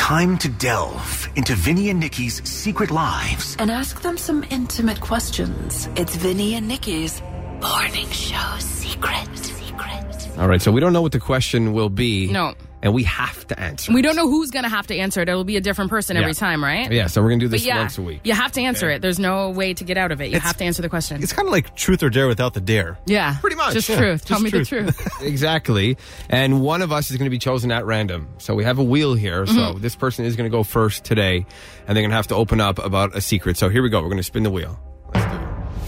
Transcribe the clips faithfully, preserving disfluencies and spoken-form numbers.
Time to delve into Vinny and Nikki's secret lives. And ask them some intimate questions. It's Vinny and Nikki's Morning Show Secret. Secret. All right, so we don't know what the question will be. No. And we have to answer We it. don't know who's going to have to answer it. It'll be a different person Yeah. every time, right? Yeah, so we're going to do this But yeah, once a week. you have to answer it. There's no way to get out of it. You It's- have to answer the question. It's kind of like truth or dare without the dare. Yeah. Pretty much, Just yeah. truth. Tell Just me truth. the truth. Exactly. And one of us is going to be chosen at random. So we have a wheel here. So Mm-hmm. this person is going to go first today. And they're going to have to open up about a secret. So here we go. We're going to spin the wheel. Let's do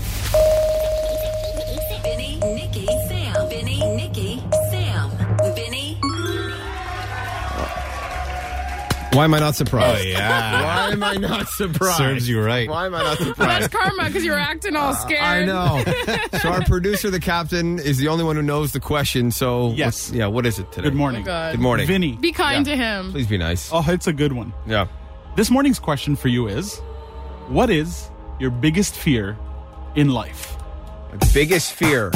it. Vinny, Nikki, Sam. Vinny, Nikki, Sam. Vinny. Why am I not surprised? Oh, yeah. Why am I not surprised? Serves you right. Why am I not That's surprised? karma because you're acting all scared. I know. So our producer, the captain, is the only one who knows the question. So Yes. what's- yeah, what is it today? Good morning. Oh, God. Good morning. Vinny. Be kind Yeah. to him. Please be nice. Oh, it's a good one. Yeah. This morning's question for you is, what is your biggest fear in life? Biggest fear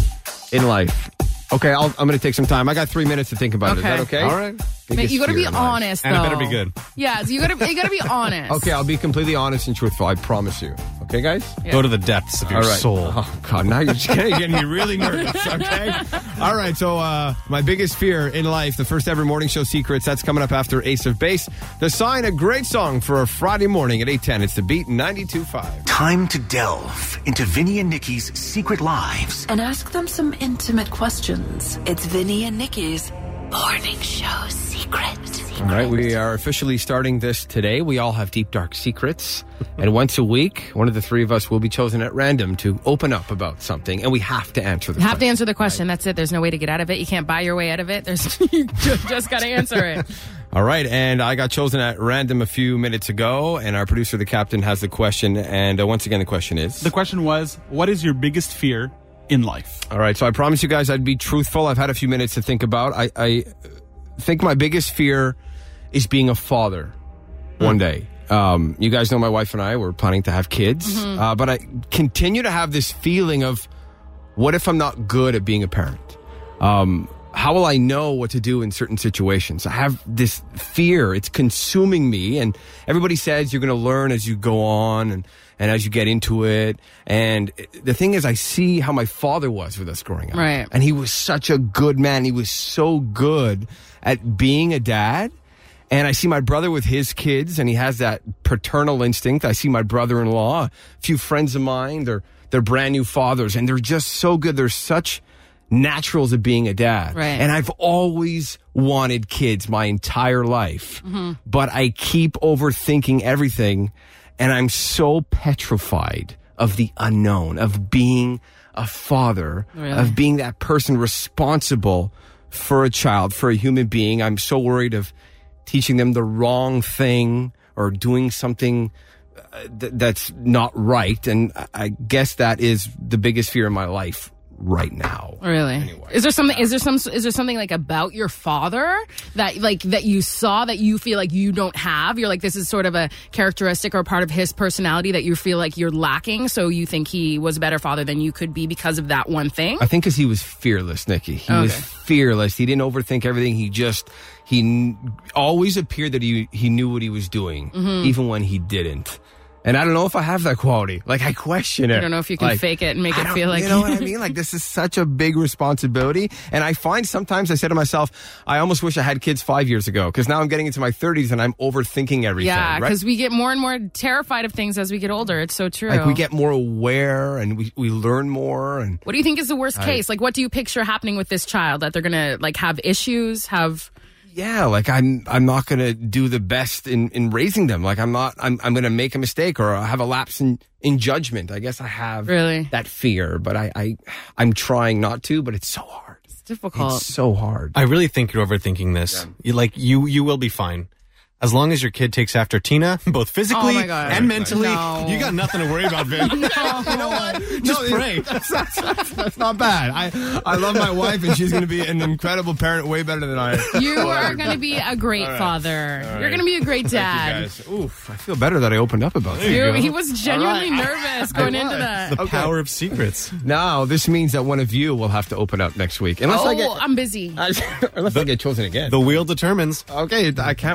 in life. Okay, I'll, I'm going to take some time. I got three minutes to think about it. Is Okay. that okay? All right. Mate, Biggest you got to fear be in life. honest, And it though. better be good. Yeah, so you got to you got to be honest. Okay, I'll be completely honest and truthful. I promise you. Okay, guys? Yeah. Go to the depths of your All right. soul. Oh, God, now you're just getting, getting me really nervous, okay? All right, so uh, my biggest fear in life, the first ever morning show secrets, that's coming up after Ace of Base. The Sign, a great song for a Friday morning at eight ten. It's The Beat ninety-two point five. Time to delve into Vinny and Nikki's secret lives. And ask them some intimate questions. It's Vinny and Nikki's Morning Show Secret. All right, we are officially starting this today. We all have deep, dark secrets. And once a week, one of the three of us will be chosen at random to open up about something. And we have to answer the You have to question. answer the question. That's it. There's no way to get out of it. You can't buy your way out of it. There's you just, just got to answer it. All right, and I got chosen at random a few minutes ago. And our producer, the captain, has the question. And uh, once again, the question is... The question was, what is your biggest fear in life? All right, so I promised you guys I'd be truthful. I've had a few minutes to think about. I, I think my biggest fear is being a father one day. Um, you guys know my wife and I were planning to have kids, uh, but I continue to have this feeling of, what if I'm not good at being a parent? Um, how will I know what to do in certain situations? I have this fear. It's consuming me, and everybody says you're going to learn as you go on and, and as you get into it. And the thing is, I see how my father was with us growing up. Right. And he was such a good man. He was so good at being a dad. And I see my brother with his kids, and he has that paternal instinct. I see my brother-in-law, a few friends of mine, they're, they're brand new fathers, and they're just so good. They're such naturals at being a dad. Right. And I've always wanted kids my entire life, but I keep overthinking everything, and I'm so petrified of the unknown, of being a father, Really? of being that person responsible for a child, for a human being. I'm so worried of teaching them the wrong thing or doing something uh, th- that's not right. And I- I guess that is the biggest fear in my life right now. Really? Anyway. Is there something? Is there some? Is there something like about your father that like that you saw that you feel like you don't have? You're like, this is sort of a characteristic or part of his personality that you feel like you're lacking. So you think he was a better father than you could be because of that one thing? I think because he was fearless, Nikki. He was Okay. fearless. He didn't overthink everything. He just, he n- always appeared that he, he knew what he was doing, Mm-hmm. even when he didn't. And I don't know if I have that quality. Like, I question it. I don't know if you can Like, fake it and make I it don't- feel like you know what I mean? Like, this is such a big responsibility. And I find sometimes I say to myself, I almost wish I had kids five years ago, because now I'm getting into my thirties and I'm overthinking everything. Yeah, right? because we get more and more terrified of things as we get older. It's so true. Like, we get more aware and we, we learn more. And What do you think is the worst case? Like, what do you picture happening with this child? That they're gonna like have issues, have yeah, like I'm I'm not gonna do the best in, in raising them. Like I'm not I'm I'm gonna make a mistake or have a lapse in, in judgment. I guess I have Really? that fear, but I, I I'm trying not to, but it's so hard. it's difficult. It's so hard. I really think you're overthinking this. You, like you, you will be fine. As long as your kid takes after Tina, both physically Oh my God. and mentally, No. you got nothing to worry about, Vin. You know what? Just No, pray. That's, that's, that's, that's not bad. I I love my wife, and she's gonna be an incredible parent, way better than I am. You are going to be a great father. You're going to be a great dad. Thank you guys. Oof, I feel better that I opened up about this. You- he was genuinely All right. nervous going I into was. that. The power of secrets. Now this means that one of you will have to open up next week, unless Oh, I get I'm busy. unless I get chosen again. The wheel determines. Okay, I can't wait. Ooh, that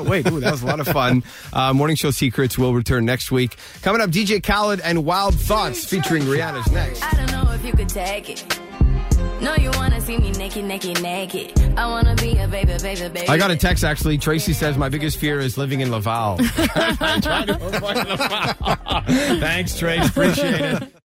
That was a lot of fun. Uh, Morning Show Secrets will return next week. Coming up, D J Khaled and Wild Thoughts featuring Rihanna's next. I don't know if you could take it. No, you want to see me naked, naked, naked. I want to be a baby, baby, baby. I got a text, actually. Tracy says, my biggest fear is living in Laval. I'm trying to avoid Laval. Thanks, Trace. Appreciate it.